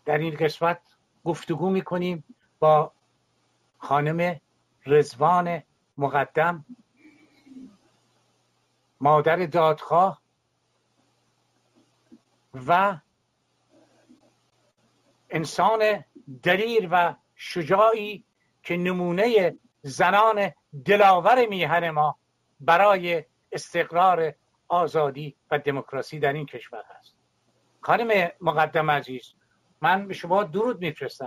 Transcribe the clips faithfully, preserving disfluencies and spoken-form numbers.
در این قسمت گفتگو میکنیم با خانم رضوان مقدم، مادر دادخواه و انسان دلیر و شجاعی که نمونه زنان دلاور میهن ما برای استقرار آزادی و دموکراسی در این کشور هست. خانم مقدم عزیز، من به شما درود میفرستم.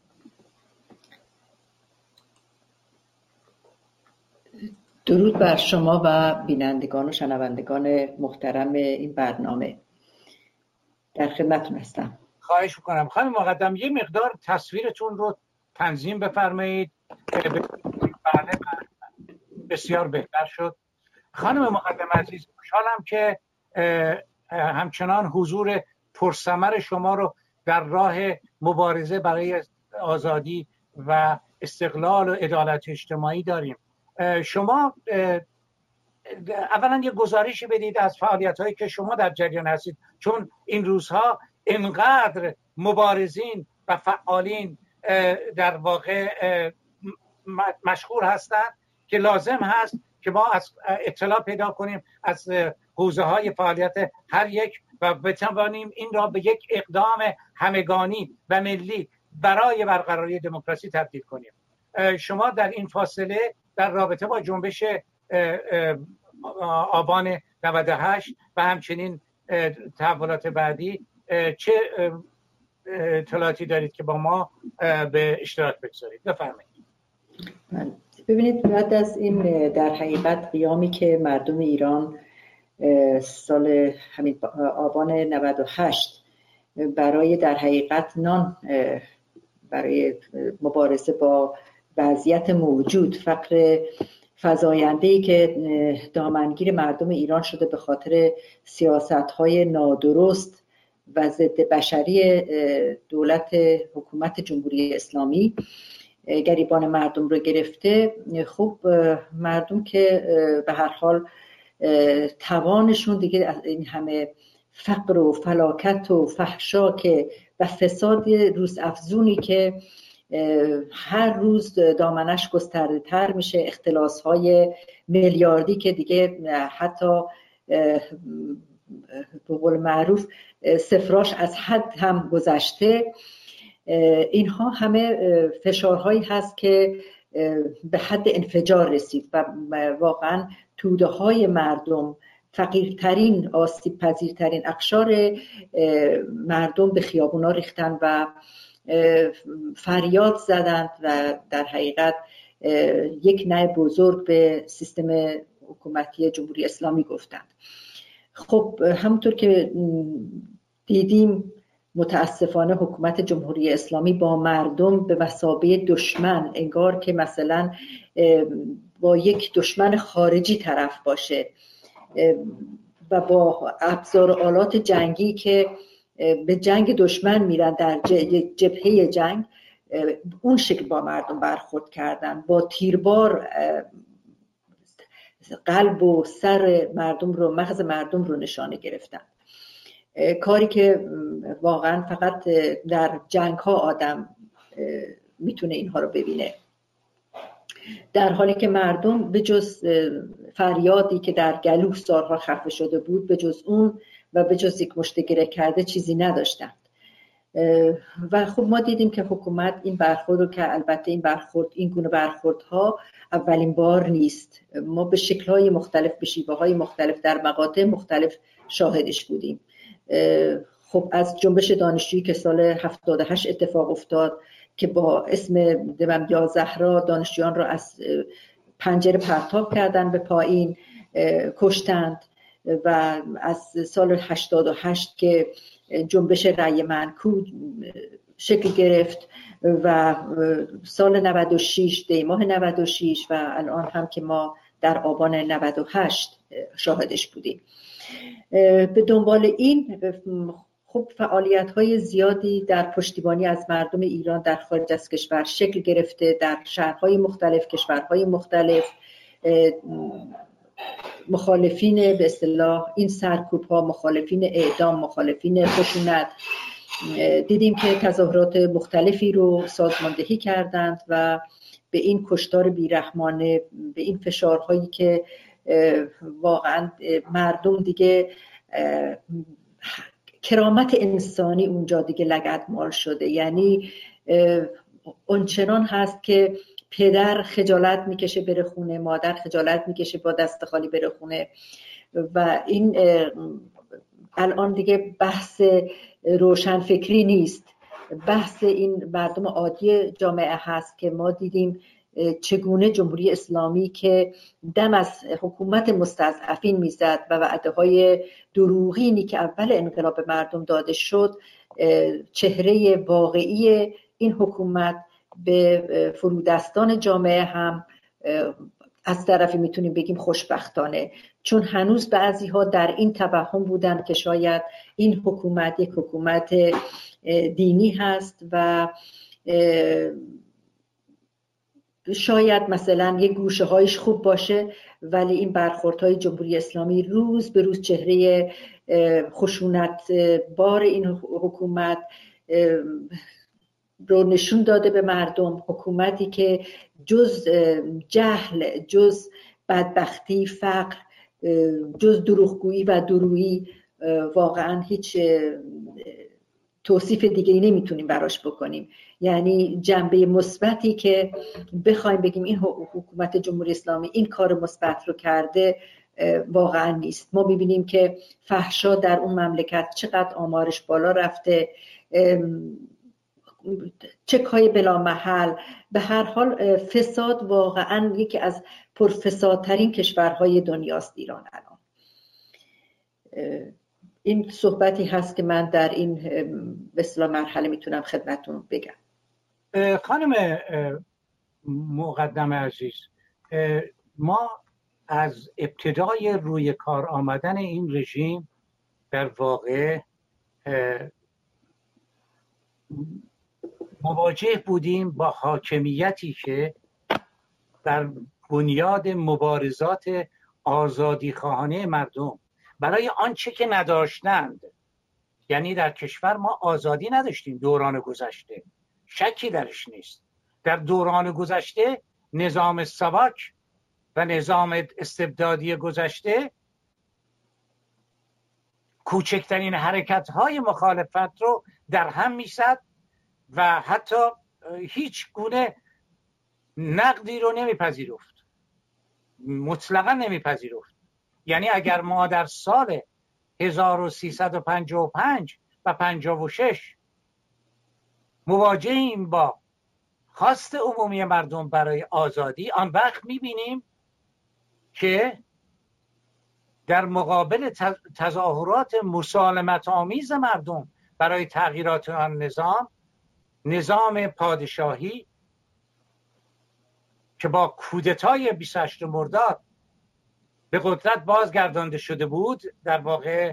درود بر شما و بینندگان و شنوندگان محترم این برنامه. در خدمتتون هستم. خواهش میکنم. خانم مقدم، یه مقدار تصویرتون رو تنظیم بفرمایید. بله بسیار بهتر شد. خانم مقدم عزیز، خوشحالم که همچنان حضور پرثمر شما رو در راه مبارزه برای آزادی و استقلال و عدالت اجتماعی داریم. شما اولا یه گزارشی بدید از فعالیت‌هایی که شما در جریان هستید، چون این روزها اینقدر مبارزین و فعالین در واقع مشغول هستند که لازم هست که ما از اطلاع پیدا کنیم از حوزه‌های فعالیت هر یک و بتوانیم این را به یک اقدام همگانی و ملی برای برقراری دموکراسی تبدیل کنیم. شما در این فاصله در رابطه با جنبش آبان نود و هشت و همچنین تحولات بعدی چه اطلاعاتی دارید که با ما به اشتراک بگذارید؟ بفرمایید. ببینید، بعد از این در حقیقت قیامی که مردم ایران سال همین آبان نود و هشت برای در حقیقت نان برای مبارزه با وضعیت موجود، فقر فزاینده‌ای که دامنگیر مردم ایران شده به خاطر سیاست‌های نادرست و ضد بشری دولت حکومت جمهوری اسلامی گریبان مردم رو گرفته. خب مردم که به هر حال توانشون دیگه از این همه فقر و فلاکت و فحشا و فساد روز افزونی که هر روز دامنش گسترده تر میشه، اختلاس های میلیاردی که دیگه حتی به قول معروف صفراش از حد هم گذشته، اینها همه فشارهایی هست که به حد انفجار رسید و واقعا توده های مردم، فقیرترین آسیب پذیرترین اقشار مردم به خیابونا ریختن و فریاد زدند و در حقیقت یک نه بزرگ به سیستم حکومتی جمهوری اسلامی گفتند. خب همونطور که دیدیم متاسفانه حکومت جمهوری اسلامی با مردم به مثابه دشمن، انگار که مثلا با یک دشمن خارجی طرف باشه و با ابزار و آلات جنگی که به جنگ دشمن میرن در جبهه جنگ، اون شکل با مردم برخورد کردن، با تیربار قلب و سر مردم رو، مغز مردم رو نشانه گرفتن. کاری که واقعا فقط در جنگ ها آدم میتونه اینها رو ببینه، در حالی که مردم به جز فریادی که در گلو سالها خفه شده بود، به جز اون و به جز یک مشت گره کرده چیزی نداشتند. و خب ما دیدیم که حکومت این برخورد رو، که البته این برخورد، این گونه برخوردها اولین بار نیست، ما به شکل‌های مختلف، به شیوه‌های مختلف در مقاطع مختلف شاهدش بودیم. خب از جنبش دانشجویی که سال هفتاد و هشت اتفاق افتاد که با اسم دوام یا زهرا دانشجویان را از پنجره پرتاب کردن به پایین، کشتند، و از سال هشتاد و هشت که جنبش رأی منکو شکل گرفت و سال نود و شش، دی ماه نود و شش و الان هم که ما در آبان نود و هشت شاهدش بودیم. به دنبال این خب فعالیت‌های زیادی در پشتیبانی از مردم ایران در خارج از کشور شکل گرفته، در شهرهای مختلف، کشورهای مختلف. مخالفین به اصطلاح این سرکوب‌ها، مخالفین اعدام، مخالفین خشونت دیدیم که تظاهرات مختلفی رو سازماندهی کردند و به این کشتار بیرحمانه، به این فشارهایی که واقعا مردم دیگه کرامت انسانی اونجا دیگه لگدمال شده. یعنی اونچنان هست که پدر خجالت میکشه بره خونه، مادر خجالت میکشه با دست خالی بره خونه و این الان دیگه بحث روشنفکری نیست، بحث این مردم عادی جامعه هست که ما دیدیم چگونه جمهوری اسلامی که دم از حکومت مستضعفین میزد و وعده های دروغینی که اول انقلاب مردم داده شد، چهره واقعی این حکومت به فرودستان جامعه هم از طرفی میتونیم بگیم خوشبختانه، چون هنوز بعضی ها در این توهم بودند که شاید این حکومت یک حکومت دینی هست و شاید مثلا یک گوشه هایش خوب باشه، ولی این برخوردهای جمهوری اسلامی روز به روز چهره خشونت بار این حکومت رو نشون داده به مردم. حکومتی که جز جهل، جز بدبختی، فقر، جز دروغگویی و درویی واقعا هیچ توصیف دیگه‌ای نمیتونیم براش بکنیم. یعنی جنبه مثبتی که بخوایم بگیم این حکومت جمهوری اسلامی این کار مثبت رو کرده واقعا نیست. ما ببینیم که فحشا در اون مملکت چقدر آمارش بالا رفته، چک‌های بلا محل، به هر حال فساد واقعا یکی از پرفسادترین کشورهای دنیاست ایران الان. این صحبتی هست که من در این به اصطلاح مرحله میتونم خدمتتون بگم. خانم مقدم عزیز، ما از ابتدای روی کار آمدن این رژیم در واقع مواجه بودیم با حاکمیتی که در بنیاد مبارزات آزادی خواهانه مردم برای آنچه که نداشتند، یعنی در کشور ما آزادی نداشتیم دوران گذشته، شکی درش نیست. در دوران گذشته نظام ساواک و نظام استبدادی گذشته کوچکترین حرکت‌های مخالفت رو در هم می‌زد و حتی هیچ گونه نقدی رو نمیپذیرفت، مطلقا نمیپذیرفت. یعنی اگر ما در سال هزار و سیصد و پنجاه و پنج و پنجاه و شش مواجهیم با خواست عمومی مردم برای آزادی، آن وقت میبینیم که در مقابل تظاهرات مسالمت آمیز مردم برای تغییرات آن نظام، نظام پادشاهی که با کودتای بیست و هشتم مرداد به قدرت بازگردانده شده بود، در واقع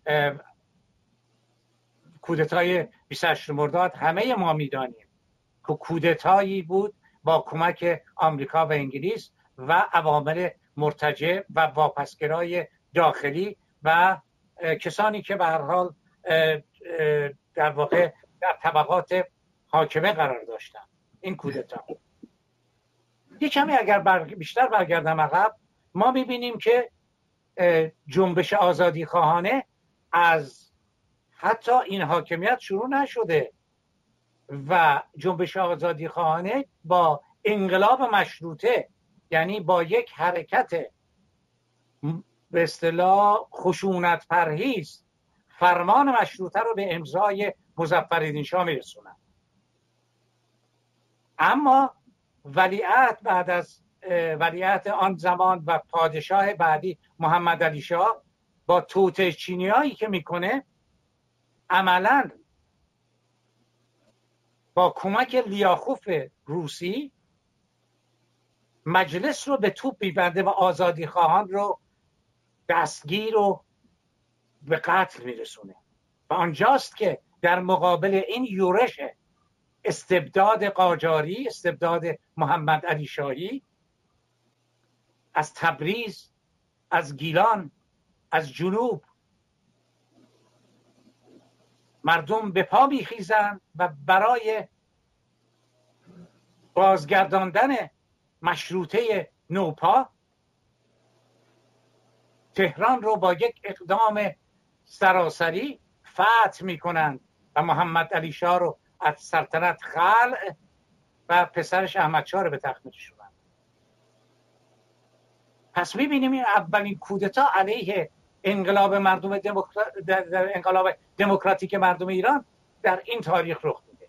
کودتای بیست و هشتم مرداد همه ما میدانیم که کودتایی بود با کمک آمریکا و انگلیس و عوامل مرتجع و واپسگرای داخلی و کسانی که به هر حال در واقع در طبقات حاکمه قرار داشتن. این کودتا یه کمی اگر بر... بیشتر برگردم عقب، ما میبینیم که جنبش آزادی خواهانه از حتی این حاکمیت شروع نشده و جنبش آزادی خواهانه با انقلاب مشروطه، یعنی با یک حرکت به اصطلاح خشونت پرهیز، فرمان مشروطه رو به امضای مظفرالدین شاه میرسونن. اما ولیعهد بعد از ولیعهد آن زمان و پادشاه بعدی محمد علی شاه با توطئه چینیایی که میکنه، عملاً با کمک لیاخوف روسی مجلس رو به توپ میبنده و آزادی خواهان رو دستگیر و به قتل میرسونه. و آنجاست که در مقابل این یورش استبداد قاجاری، استبداد محمد علی شاهی، از تبریز، از گیلان، از جنوب مردم به پا میخیزند و برای بازگرداندن مشروطه نوپا تهران رو با یک اقدام سراسری فتح میکنند و محمد علی شاه رو از سلطنت خلع و پسرش احمد شاه رو به تخت میکشونند. پس میبینیم این اولین کودتا علیه انقلاب مردم دموکرات در, در انقلاب دموکراتیک مردم ایران در این تاریخ رخ میده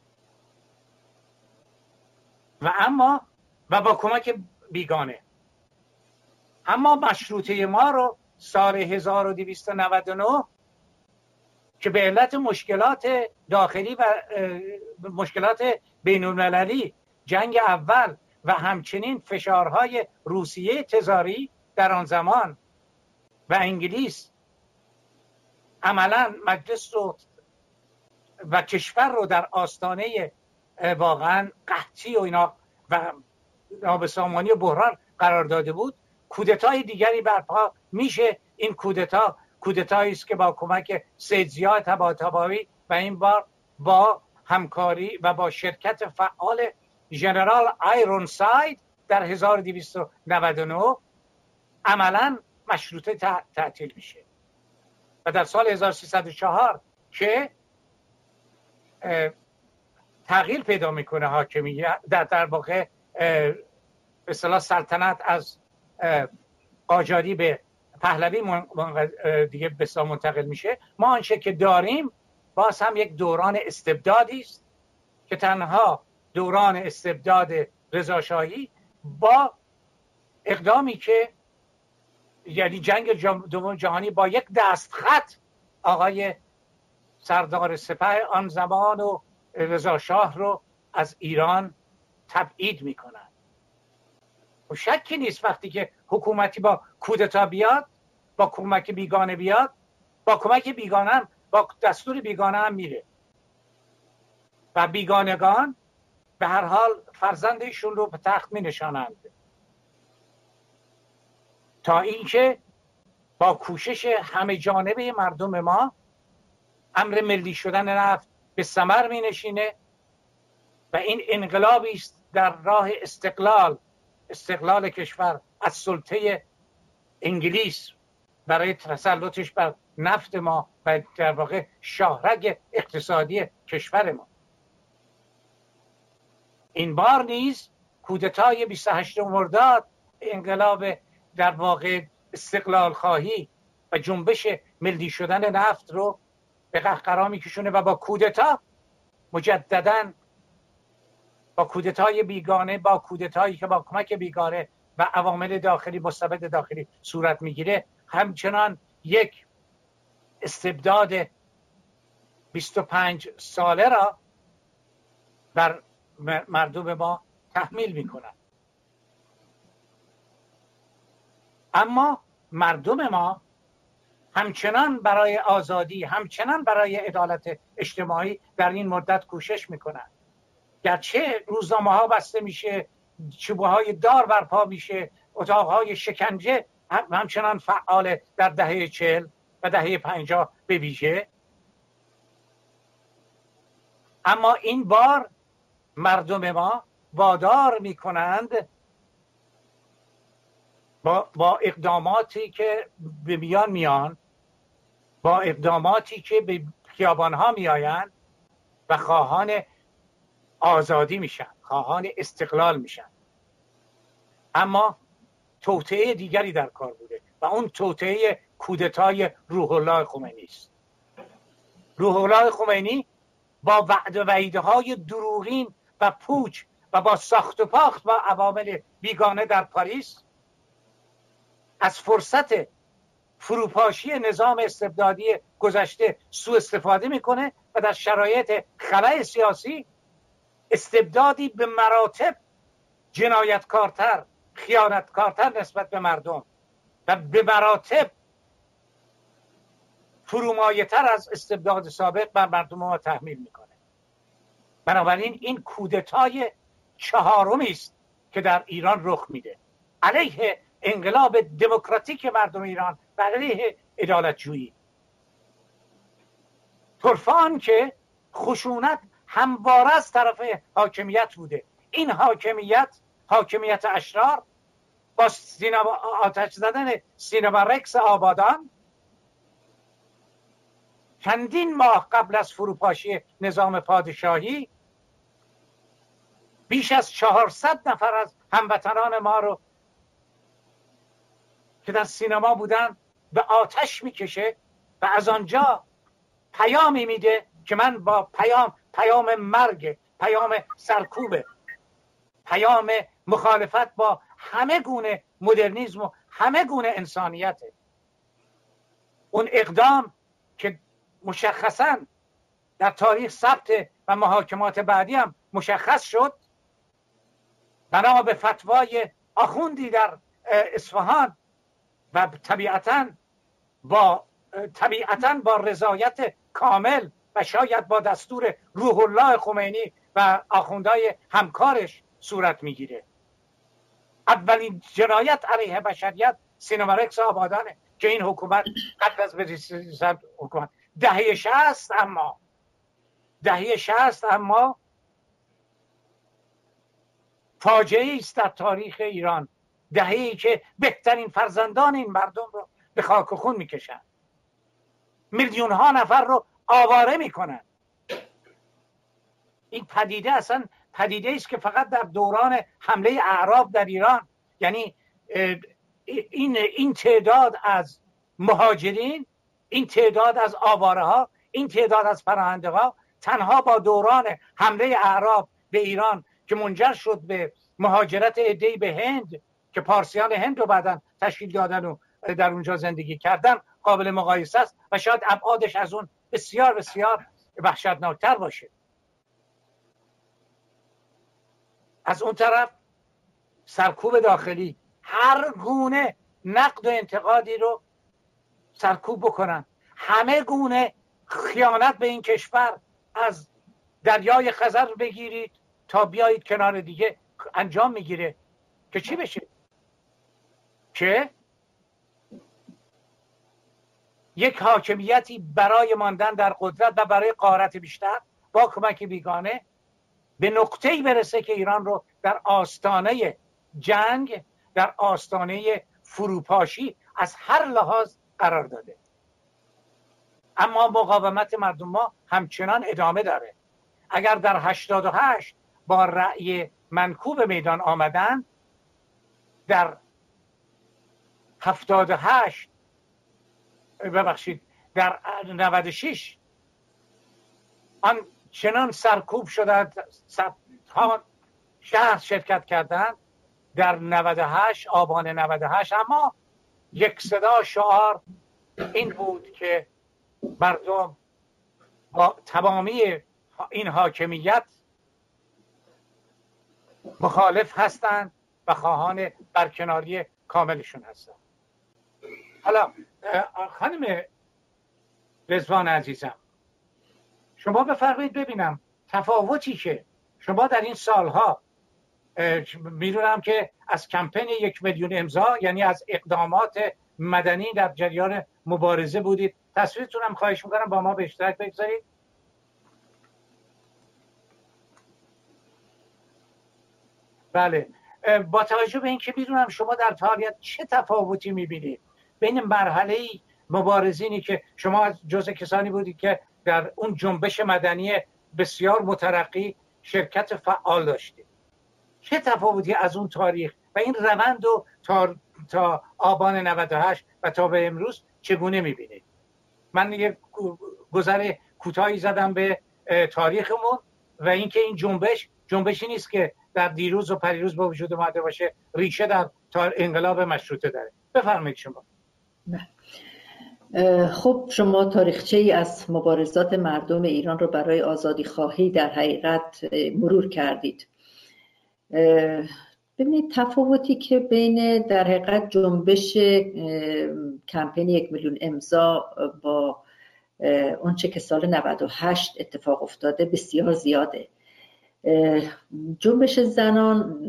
و اما و با کمک بیگانه. اما مشروطه ما رو سال هزار و دویست و نود و نه که به علت مشکلات داخلی و مشکلات بین المللی، جنگ اول و همچنین فشارهای روسیه تزاری در آن زمان و انگلیس، عملا مجلس رو و کشور رو در آستانه واقعا قحطی و اینا و نابسامانی و بحران قرار داده بود. کودتای دیگری برپا میشه. این کودتا کودتایی است که با کمک سید ضیا طباطبایی و این بار با همکاری و با شرکت فعال ژنرال آیرونساید در هزار و دویست و نود و نه عملا مشروطه تعطیل میشه و در سال هزار و سیصد و چهار که تغییر پیدا میکنه حاکمیت در در واقع به اصطلاح سلطنت از قاجاری به پهلوی دیگه به اصطلاح منتقل میشه. ما آنچه که داریم باز هم یک دوران استبدادی است که تنها دوران استبداد رضاشاهی با اقدامی که یعنی جنگ دوم جهانی با یک دستخط آقای سردار سپاه آن زمان و رضاشاه رو از ایران تبعید میکنن. و شکی نیست وقتی که حکومتی با کودتا بیاد، با کمک بیگانه بیاد، با کمک بیگانه هم، با دستور بیگانه هم میره و بیگانگان به هر حال فرزندشون رو به تخت می نشانند تا اینکه با کوشش همه جانبه مردم ما امر ملی شدن نفت به ثمر می نشینه و این انقلابی است در راه استقلال استقلال کشور از سلطه انگلیس برای تسلطش بر نفت ما و در واقع شاهرگ اقتصادی کشور ما. این بار نیز کودتای بیست و هشتم مرداد انقلاب در واقع استقلال خواهی و جنبش ملی شدن نفت رو به قهقرا میکشونه و با کودتا مجدداً با کودتای بیگانه با کودتایی که با کمک بیگانه و عوامل داخلی مستبد داخلی صورت میگیره همچنان یک استبداد بیست و پنج ساله را بر مردم ما تحمیل میکنن. اما مردم ما همچنان برای آزادی، همچنان برای عدالت اجتماعی در این مدت کوشش میکنن. گرچه روزنامه ها بسته میشه، چوبه های دار برپا میشه، اتاق های شکنجه همچنان فعال در دهه چهل و دهه پنجاه به ویژه، اما این بار مردم ما وادار میکنند با, با اقداماتی که به میان میان با اقداماتی که به خیابان ها میآیند و خواهان آزادی میشن، خواهان استقلال میشن. اما توطئه دیگری در کار بوده و اون توطئه کودتای روح الله خمینی است. روح الله خمینی با وعده و وعیده های دروغین و پوچ و با ساخت و پاخت با عوامل بیگانه در پاریس از فرصت فروپاشی نظام استبدادی گذشته سوء استفاده میکنه و در شرایط خلأ سیاسی استبدادی به مراتب جنایتکارتر، خیانتکارتر نسبت به مردم و به مراتب فرومایه‌تر از استبداد سابق بر مردم ما تحمیل میکنه. بنابراین این کودتای چهارمی است که در ایران رخ میده علیه انقلاب دموکراتیک مردم ایران و علیه عدالت جویی. طرفان که خشونت همواره از طرف حاکمیت بوده. این حاکمیت، حاکمیت اشرار، با سینما آتش زدن سینما رکس آبادان چندین ماه قبل از فروپاشی نظام پادشاهی بیش از چهارصد نفر از هموطنان ما رو که در سینما بودن به آتش میکشه و از آنجا پیامی میده که من با پیام پیام مرگ، پیام سرکوبه، پیام مخالفت با همه گونه مدرنیسم و همه گونه انسانیته. اون اقدام که مشخصاً در تاریخ ثبت و محاکمات بعدی هم مشخص شد، بنا به فتوای آخوندی در اصفهان و طبیعتاً با طبیعتاً با رضایت کامل و شاید با دستور روح الله خمینی و آخوندهای همکارش صورت میگیره. اولین جنایت علیه بشریت سینما رکس آبادانه که این حکومت قبل از برسیدن حکومت دهه شصت اما دهه شصت اما فاجعه است در تاریخ ایران. دهه‌ای که بهترین فرزندان این مردم رو به خاک و خون میکشن، میلیون ها نفر رو آواره میکنن. این پدیده اصلا پدیده است که فقط در دوران حمله اعراب در ایران، یعنی این این تعداد از مهاجرین، این تعداد از آواره ها، این تعداد از پناهنده ها تنها با دوران حمله اعراب به ایران که منجر شد به مهاجرت عده‌ای به هند که پارسیان هند رو بعداً تشکیل دادن و در اونجا زندگی کردن قابل مقایسه است و شاید ابعادش از اون بسیار بسیار وحشتناکتر باشه. از اون طرف سرکوب داخلی، هر گونه نقد و انتقادی رو سرکوب بکنن، همه گونه خیانت به این کشور از دریای خزر بگیرید تا بیایید کنار دیگه انجام میگیره که چی بشه؟ که یک حاکمیتی برای ماندن در قدرت و برای غارت بیشتر با کمک بیگانه به نقطه‌ای برسه که ایران رو در آستانه جنگ، در آستانه فروپاشی از هر لحاظ قرار داده. اما مقاومت مردم ما همچنان ادامه داره. اگر در هشتاد و هشت با رأی منکوب میدان آمدن، در هفتاد و هشت ببخشید در نود و شش آن چنان سرکوب شدند، صدها شهر شرکت کردند در نود و هشت آبان نود و هشت، اما یک صدا شعار این بود که مردم با تمامی این حاکمیت مخالف هستند و خواهان برکناری کاملشون هستند. حالا خانم رضوان عزیزم، شما بفرمایید ببینم تفاوتی که شما در این سالها، میدونم که از کمپین یک میلیون امضا یعنی از اقدامات مدنی در جریان مبارزه بودید، تصویرتون هم خواهش میکنم با ما به اشتراک بگذارید. بله، با توجه به اینکه میدونم شما در فعالیت چه تفاوتی میبینید بین مرحله مبارزینی که شما از جزء کسانی بودید که در اون جنبش مدنی بسیار مترقی شرکت فعال داشتید، چه تفاوتی از اون تاریخ و این روند رو تا, تا آبان نود و هشت و تا به امروز چگونه میبینید؟ من یه گذر کوتاهی زدم به تاریخمون و اینکه این جنبش جنبشی نیست که در دیروز و پریروز به وجود اومده باشه، ریشه در انقلاب مشروطه داره. بفرمایید شما. خب شما تاریخچه ای از مبارزات مردم ایران رو برای آزادی خواهی در حقیقت مرور کردید. ببینید تفاوتی که بین در حقیقت جنبش کمپین یک میلیون امضا با اونچه که سال نود و هشت اتفاق افتاده بسیار زیاده. جنبش زنان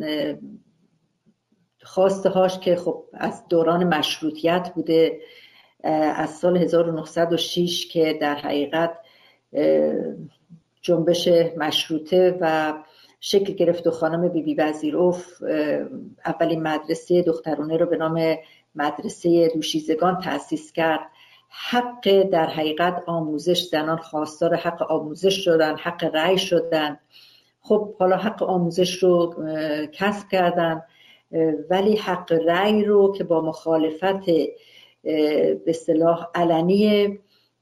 خواسته هاش که خب از دوران مشروطیت بوده، از سال هزار و نهصد و شش که در حقیقت جنبش مشروطه و شکل گرفت و خانم بیبی وزیرفت اولین مدرسه دخترانه رو به نام مدرسه دوشیزگان تأسیس کرد. حق در حقیقت آموزش، زنان خواستار حق آموزش شدن، حق رأی شدن. خب حالا حق آموزش رو کسب کردن، ولی حق رأی رو که با مخالفت به اصطلاح علنی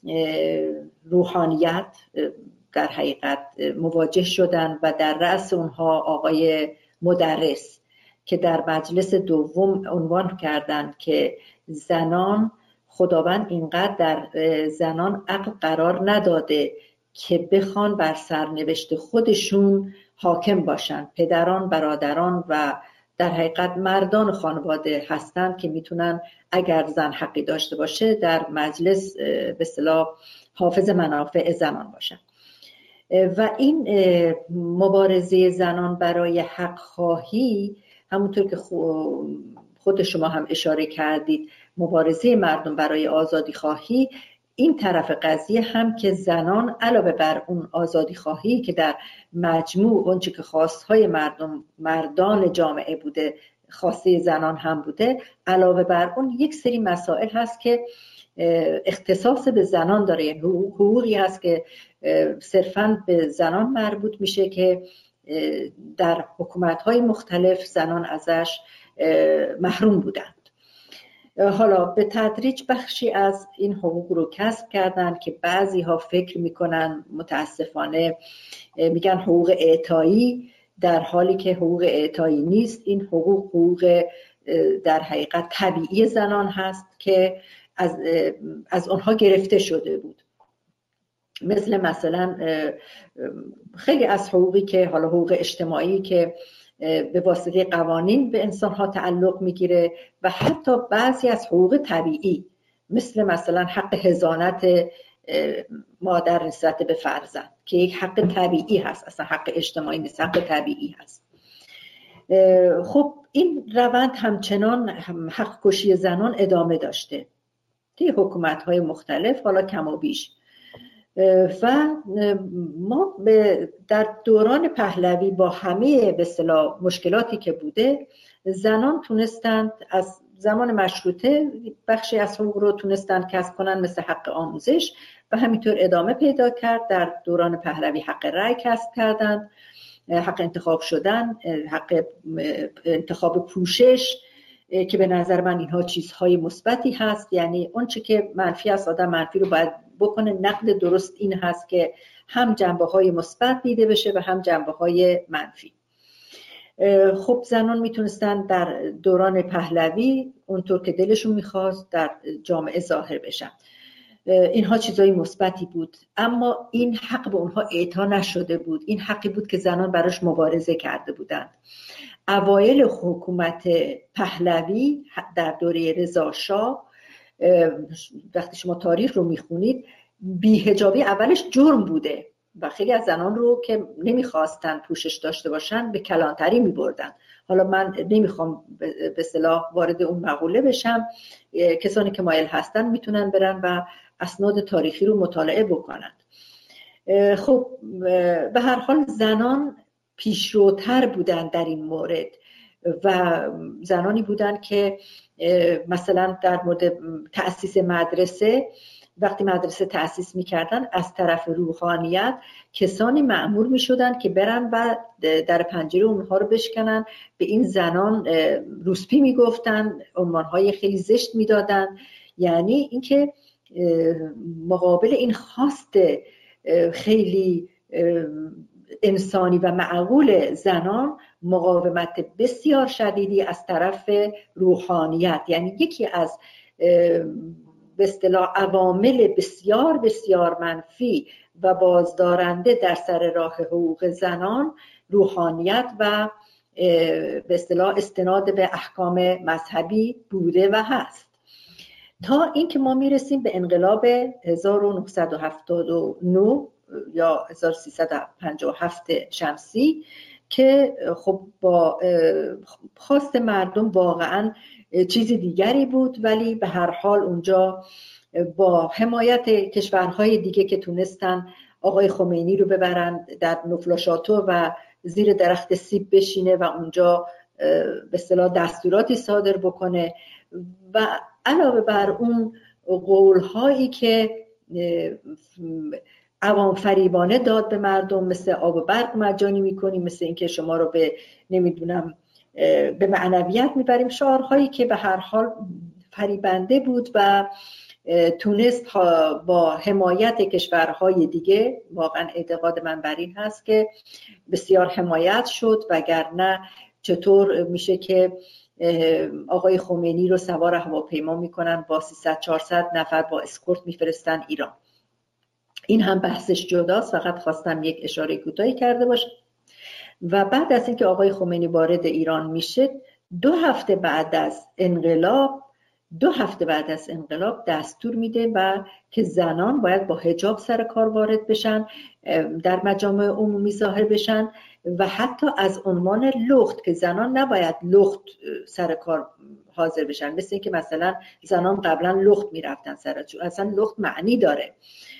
روحانیت در حقیقت مواجه شدن و در رأس اونها آقای مدرس که در مجلس دوم عنوان کردند که زنان، خداوند اینقدر در زنان عقل قرار نداده که بخوان بر سرنوشت خودشون حاکم باشن. پدران، برادران و در حقیقت مردان خانواده هستند که میتونن اگر زن حقی داشته باشه در مجلس به اصطلاح حافظ منافع زنان باشن. و این مبارزه زنان برای حق خواهی، همونطور که خود شما هم اشاره کردید، مبارزه مردم برای آزادی خواهی، این طرف قضیه هم که زنان علاوه بر اون آزادی خواهی که در مجموع اونچه که خواستهای مردم مردان جامعه بوده خواسته زنان هم بوده، علاوه بر اون یک سری مسائل هست که اختصاص به زنان داره، یعنی حقوقی هست که صرفاً به زنان مربوط میشه که در حکومت‌های مختلف زنان ازش محروم بودند. حالا به تدریج بخشی از این حقوق رو کسب کردن که بعضی ها فکر میکنن متاسفانه میگن حقوق اعطایی، در حالی که حقوق اعطایی نیست. این حقوق حقوق در حقیقت طبیعی زنان هست که از از اونها گرفته شده بود، مثل مثلا خیلی از حقوقی که حالا حقوق اجتماعی که به واسطه قوانین به انسان‌ها تعلق میگیره و حتی بعضی از حقوق طبیعی مثل مثلا حق حضانت مادر نسبت به فرزند که یک حق طبیعی هست، اصلا حق اجتماعی نیست، حق طبیعی هست. خب این روند همچنان حق کشی زنان ادامه داشته توی حکومت‌های مختلف، حالا کم و بیش. و ما در دوران پهلوی با همه به اصطلاح مشکلاتی که بوده، زنان تونستند از زمان مشروطه بخشی از حقوق رو تونستند کسب کنن، مثل حق آموزش، و همینطور ادامه پیدا کرد. در دوران پهلوی حق رأی کسب کردند، حق انتخاب شدن، حق انتخاب پوشش که به نظر من اینها چیزهای مثبتی هست. یعنی اون چه که منفی است آدم منفی رو باید بکنه. نقد درست این هست که هم جنبه‌های مثبت دیده بشه و هم جنبه‌های منفی. خب زنان میتونستن در دوران پهلوی اونطور که دلشون میخواست در جامعه ظاهر بشن. اینها چیزای مثبتی بود، اما این حق به اونها اعطا نشده بود. این حقی بود که زنان براش مبارزه کرده بودند. اوایل حکومت پهلوی در دوره رضا شاه، وقتی شما تاریخ رو میخونید، بی‌حجابی اولش جرم بوده و خیلی از زنان رو که نمیخواستن پوشش داشته باشن به کلانتری میبردن. حالا من نمیخوام به اصطلاح وارد اون مقوله بشم، کسانی که مایل هستن میتونن برن و اسناد تاریخی رو مطالعه بکنن. خب به هر حال زنان پیشروتر بودن در این مورد و زنانی بودن که مثلا در مورد تأسیس مدرسه، وقتی مدرسه تأسیس می‌کردن از طرف روحانیت کسانی مأمور می‌شدن که برن و در پنجره اونها رو بشکنن، به این زنان روسپی میگفتن، عنوان‌های خیلی زشت میدادن. یعنی اینکه مقابل این خواست خیلی انسانی و معقول زنان مقاومت بسیار شدیدی از طرف روحانیت، یعنی یکی از به اصطلاح عوامل بسیار بسیار منفی و بازدارنده در سر راه حقوق زنان، روحانیت و به اصطلاح استناد به احکام مذهبی بوده و هست، تا اینکه ما میرسیم به انقلاب هزار و نهصد و هفتاد و نه یا هزار و سیصد و پنجاه و هفت شمسی که خب با خواست مردم واقعا چیز دیگری بود، ولی به هر حال اونجا با حمایت کشورهای دیگه که تونستن آقای خمینی رو ببرن در نفلاشاتو و زیر درخت سیب بشینه و اونجا به اصطلاح دستوراتی صادر بکنه و علاوه بر اون قولهایی که عوام فریبانه داد به مردم، مثل آب و برق مجانی میکنیم، مثل اینکه شما رو به نمیدونم به معنویت میبریم، شعارهایی که به هر حال فریبنده بود و تونست با حمایت کشورهای دیگه، واقعا اعتقاد من بر این هست که بسیار حمایت شد، وگرنه چطور میشه که آقای خمینی رو سوار هواپیما میکنن با سیصد چهارصد نفر با اسکورت میفرستن ایران. این هم بحثش جداست، فقط خواستم یک اشاره کوتاهی کرده باشم. و بعد از اینکه آقای خمینی وارد ایران میشه، دو هفته بعد از انقلاب دو هفته بعد از انقلاب دستور میده و که زنان باید با حجاب سر کار وارد بشن، در مجامع عمومی ظاهر بشن و حتی از عنوان لخت که زنان نباید لخت سر کار حاضر بشن، مثل اینکه مثلا زنان قبلا لخت میرفتن سر، اصلا لخت معنی داره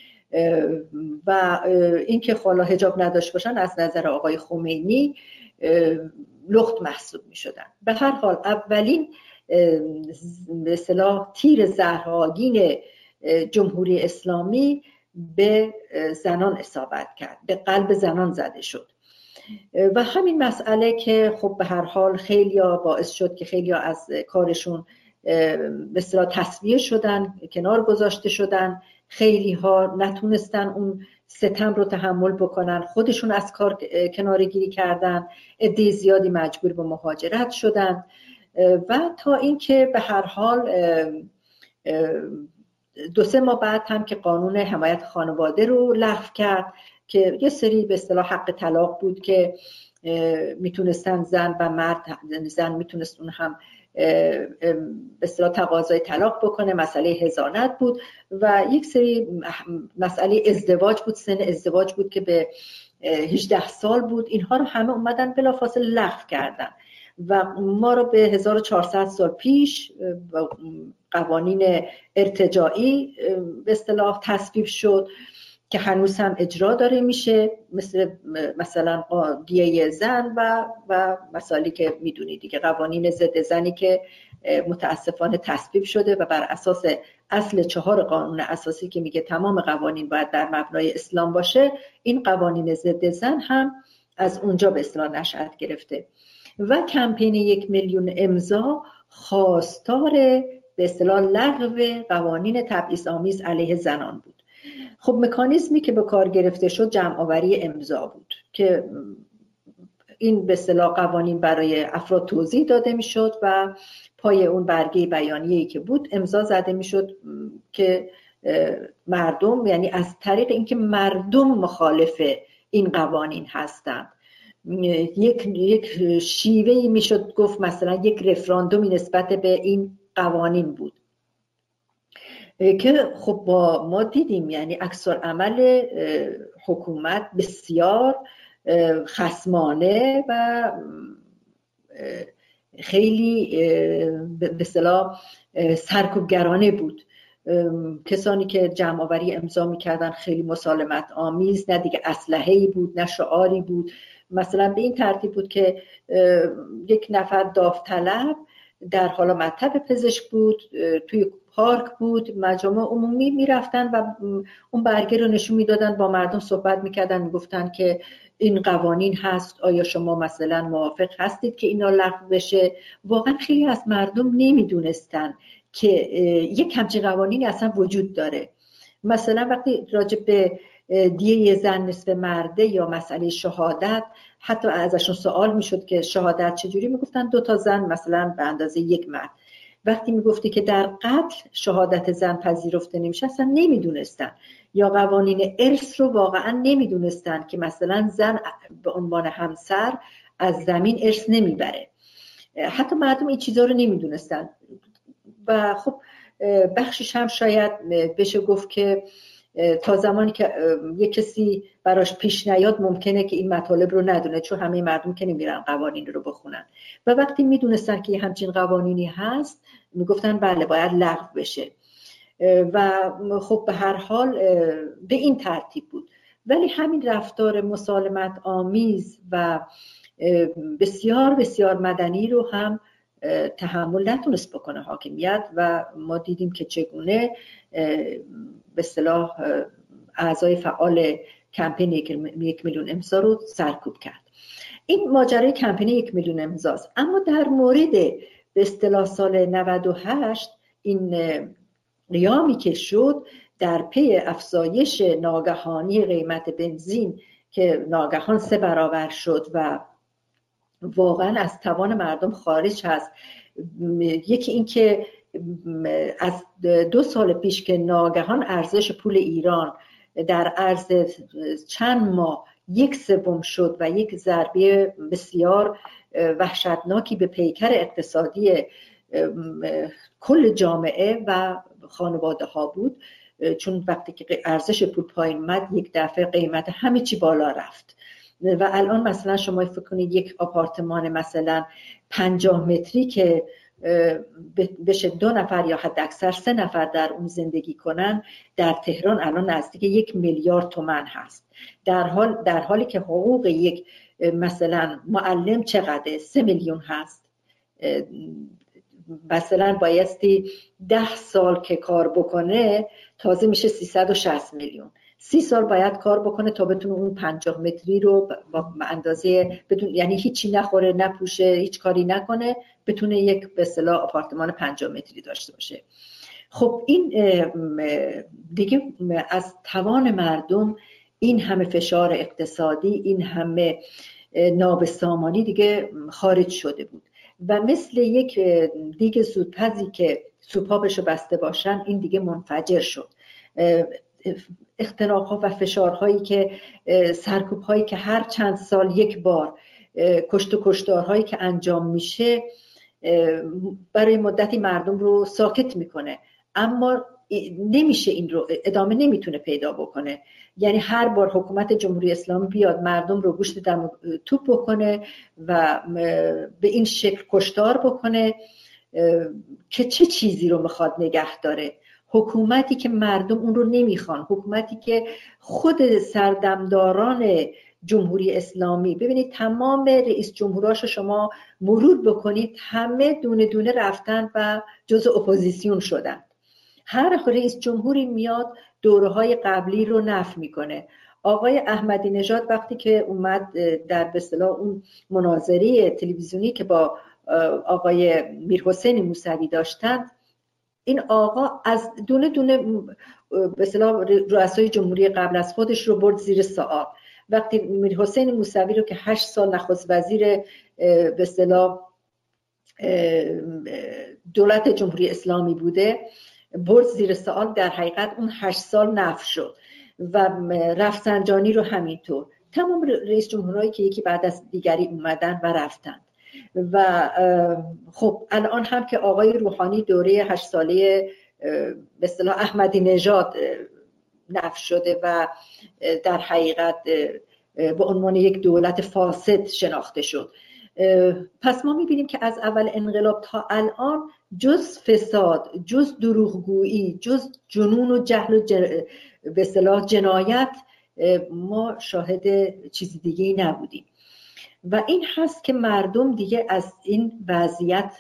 و اینکه حالا حجاب نداشت باشن از نظر آقای خمینی لخت محسوب میشدن. به هر حال اولین به اصطلاح تیر زهرآگین جمهوری اسلامی به زنان اصابت کرد، به قلب زنان زده شد و همین مسئله که خب به هر حال خیلیا باعث شد که خیلیا از کارشون به اصطلاح تصفیه شدن، کنار گذاشته شدن، خیلی ها نتونستن اون ستم رو تحمل بکنن، خودشون از کار کناره‌گیری کردن، عده زیادی مجبور به مهاجرت شدن و تا اینکه به هر حال دو سه ماه بعد هم که قانون حمایت خانواده رو لغو کرد که یه سری به اصطلاح حق طلاق بود که میتونستن زن و مرد، زن میتونست اون هم به اصطلاح تقاضای طلاق بکنه، مسئله حضانت بود و یک سری مسئله ازدواج بود، سن ازدواج بود که به هجده سال بود. اینها رو همه اومدن بلافاصله لغو کردن و ما رو به هزار و چهارصد سال پیش قوانین ارتجاعی به اصطلاح تصویب شد که هنوز هم اجرا داره میشه، مثل مثلا دیه زن و و مسائلی که میدونید دیگه، قوانین ضد زنی که متاسفانه تصویب شده و بر اساس اصل چهار قانون اساسی که میگه تمام قوانین باید در مبنای اسلام باشه، این قوانین ضد زن هم از اونجا به اصطلاح نشأت گرفته و کمپین یک میلیون امضا خواستار به اصطلاح لغو قوانین تبعیض‌آمیز علیه زنان بود. خب مکانیزمی که به کار گرفته شد جمع آوری امضا بود که این به اصطلاح قوانین برای افراد توضیح داده میشد و پای اون برگه بیانیه‌ای که بود امضا زده میشد که مردم، یعنی از طریق اینکه مردم مخالف این قوانین هستند، یک یک شیوهی میشد گفت مثلا یک رفراندومی نسبت به این قوانین بود که خب با ما دیدیم، یعنی عکس‌العمل حکومت بسیار خصمانه و خیلی به اصطلاح سرکوبگرانه بود. کسانی که جمع آوری امضا میکردن خیلی مسالمت آمیز، نه دیگه اسلحه‌ای بود نه شعاری بود، مثلا به این ترتیب بود که یک نفر داوطلب در حالا مطب پزشک بود، توی پارک بود، مجامع عمومی میرفتن و اون برگه رو نشون میدادن، با مردم صحبت میکردن، میگفتن که این قوانین هست، آیا شما مثلا موافق هستید که اینا لغو بشه؟ واقعا خیلی از مردم نمیدونستن که یک همچین قوانینی اصلا وجود داره. مثلا وقتی راجع به دیه زن نصف مرده یا مسئله شهادت، حتی ازشون سوال میشد که شهادت چجوری، میگفتن دو تا زن مثلا به اندازه یک مرد. وقتی میگفتی که در قتل شهادت زن پذیرفته نمیشه، اصلا نمیدونستن. یا قوانین ارث رو واقعا نمیدونستن که مثلا زن به عنوان همسر از زمین ارث نمیبره، حتی مردم این چیزا رو نمیدونستن. و خب بخشش هم شاید بشه گفت که تا زمانی که یک کسی براش پیش نیاد ممکنه که این مطالب رو ندونه، چون همه مردم که نمیرن قوانین رو بخونن و وقتی میدونستن که همچین قوانینی هست میگفتن بله باید لغو بشه و خب به هر حال به این ترتیب بود. ولی همین رفتار مسالمت آمیز و بسیار بسیار مدنی رو هم تحمل نتونست بکنه حاکمیت و ما دیدیم که چگونه به اصطلاح اعضای فعال کمپین یک میلیون امضا رو سرکوب کرد. این ماجرای کمپین یک میلیون امضاست. اما در مورد به اصطلاح سال نود و هشت این قیامی که شد در پی افزایش ناگهانی قیمت بنزین که ناگهان سه برابر شد و واقعا از توان مردم خارج هست. یکی این که از دو سال پیش که ناگهان ارزش پول ایران در عرض چند ماه یک سوم شد و یک ضربه بسیار وحشتناکی به پیکر اقتصادی کل جامعه و خانواده ها بود، چون وقتی که ارزش پول پایین اومد یک دفعه قیمت همه چی بالا رفت و الان مثلا شما فکر کنید یک آپارتمان مثلا پنجاه متری که بشه دو نفر یا حد اکثر سه نفر در اون زندگی کنن در تهران الان نزدیک یک میلیارد تومان هست، در حال در حالی که حقوق یک مثلا معلم چقدر سه میلیون هست. مثلا بایستی ده سال که کار بکنه تازه میشه سیصد و شصت میلیون. سی سال باید کار بکنه تا بتونه اون پنجاه متری رو با اندازه بدون، یعنی هیچی نخوره نپوشه هیچ کاری نکنه، بتونه یک به اصطلاح آپارتمان پنجاه متری داشته باشه. خب این دیگه از توان مردم این همه فشار اقتصادی، این همه نابسامانی دیگه خارج شده بود و مثل یک دیگه زودپزی که سوپابشو بسته باشن این دیگه منفجر شد. اختناق‌ها و فشارهایی که سرکوب‌هایی که هر چند سال یک بار کشت و کشتارهایی که انجام میشه برای مدتی مردم رو ساکت میکنه، اما نمیشه این رو ادامه نمیتونه پیدا بکنه. یعنی هر بار حکومت جمهوری اسلامی بیاد مردم رو گوشت دم توپ بکنه و به این شکل کشتار بکنه که چه چیزی رو میخواد نگه داره؟ حکومتی که مردم اون رو نمیخوان، حکومتی که خود سردمداران جمهوری اسلامی، ببینید تمام رئیس جمهوراشو شما مرور بکنید همه دونه دونه رفتن و جزء اپوزیسیون شدن. هر رئیس جمهوری میاد دوره‌های قبلی رو نفی میکنه. آقای احمدی نژاد وقتی که اومد در به اصطلاح اون مناظره تلویزیونی که با آقای میرحسین موسوی داشتن، این آقا از دونه دونه به اصطلاح رؤسای جمهوری قبل از خودش رو برد زیر سوال. وقتی میرحسین موسوی رو که هشت سال نخست وزیر به اصطلاح دولت جمهوری اسلامی بوده برد زیر سوال، در حقیقت اون هشت سال نفی شد و رفسنجانی رو همینطور. تمام رئیس جمهورایی که یکی بعد از دیگری اومدن و رفتن و خب الان هم که آقای روحانی دوره هشت ساله به اصطلاح احمدی نژاد نفی شده و در حقیقت به عنوان یک دولت فاسد شناخته شد. پس ما میبینیم که از اول انقلاب تا الان جز فساد، جز دروغگویی، جز جنون و جهل و جن... به اصطلاح جنایت ما شاهد چیز دیگه‌ای نبودیم و این هست که مردم دیگه از این وضعیت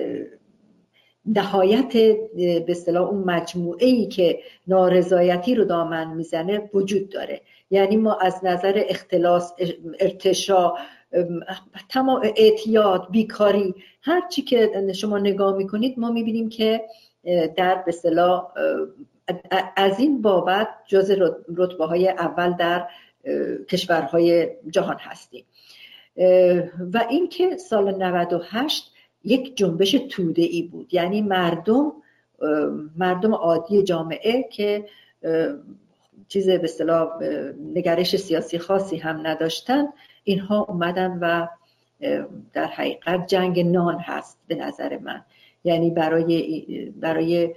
نهایت به اصطلاح اون مجموعه‌ای که نارضایتی رو دامن میزنه وجود داره. یعنی ما از نظر اختلاس، ارتشاء، تمام اعتیاد، بیکاری، هر چی که شما نگاه میکنید ما میبینیم که در به اصطلاح از این بابت جزو رتبه‌های اول در کشورهای جهان هستیم. و این که سال نود و هشت یک جنبش توده‌ای بود، یعنی مردم مردم عادی جامعه که چیز به اصطلاح نگرش سیاسی خاصی هم نداشتن، اینها اومدن و در حقیقت جنگ نان هست به نظر من. یعنی برای برای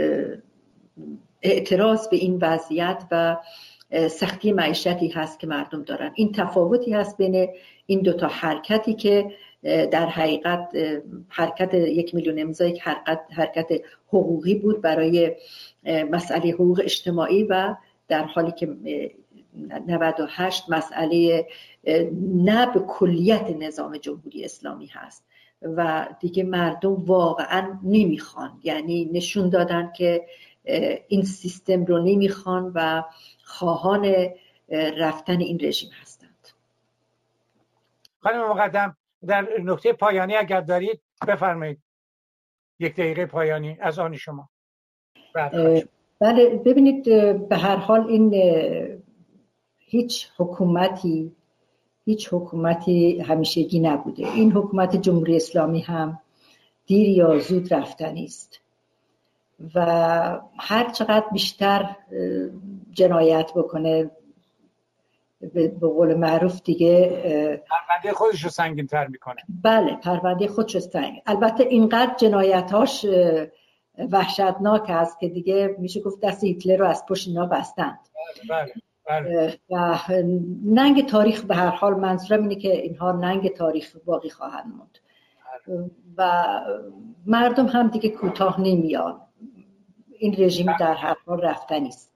اعتراض به این وضعیت و سختی معیشتی هست که مردم دارن. این تفاوتی هست بین این دوتا حرکتی که در حقیقت حرکت یک میلیون امضا یک حرکت حرکت حقوقی بود برای مسئله حقوق اجتماعی و در حالی که نود و هشت مسئله نه به کلیت نظام جمهوری اسلامی هست و دیگه مردم واقعا نمیخوان، یعنی نشون دادن که این سیستم رو نمیخوان و خواهان رفتن این رژیم هستند. خانم مقدم در نکته پایانی اگر دارید بفرمایید، یک دقیقه پایانی از آن شما. بله ببینید، به هر حال این هیچ حکومتی هیچ حکومتی همیشگی نبوده. این حکومت جمهوری اسلامی هم دیر یا زود رفتنی است و هر چقدر بیشتر جنایت بکنه، به قول معروف دیگه پرونده خودش رو سنگین تر میکنه. بله پرونده خودش رو سنگین. البته اینقدر جنایتاش وحشتناک است که دیگه میشه گفت دست هیتلر رو از پشت اینا بستند. بله بله. و ننگ تاریخ، به هر حال منظورم اینه که اینها ننگ تاریخ باقی خواهند موند و مردم هم دیگه کوتاه نمیان. این رژیم در هر حال رفتنی است.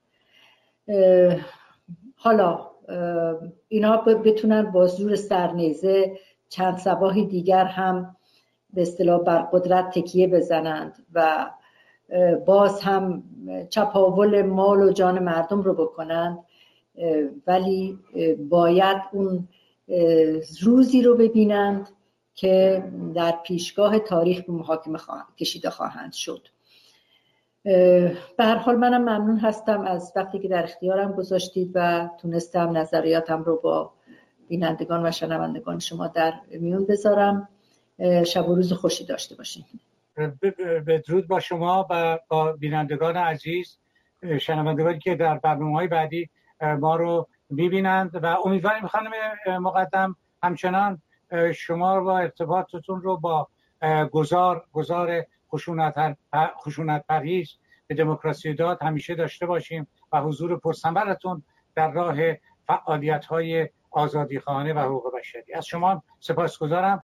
حالا اینا بتونن با زور سرنیزه چند صباحی دیگر هم به اصطلاح بر قدرت تکیه بزنند و باز هم چپاول مال و جان مردم رو بکنند، ولی باید اون روزی رو ببینند که در پیشگاه تاریخ به محاکمه خواهند کشیده خواهند شد. به هر حال منم ممنون هستم از وقتی که در اختیارم گذاشتید و تونستم نظریاتم رو با بینندگان و شنوندگان شما در میون بذارم. شب و روز خوشی داشته باشین. بدرود با شما و با بینندگان عزیز، شنوندگانی که در برنامه‌های بعدی ما رو میبینند و امیدواریم خانم مقدم همچنان شما و ارتباطتون رو با گذار گذار خشونت خشونت پرهیز به دموکراسی داد همیشه داشته باشیم و حضور پرثمرتون در راه فعالیت‌های آزادیخواهانه و حقوق بشری. از شما سپاسگزارم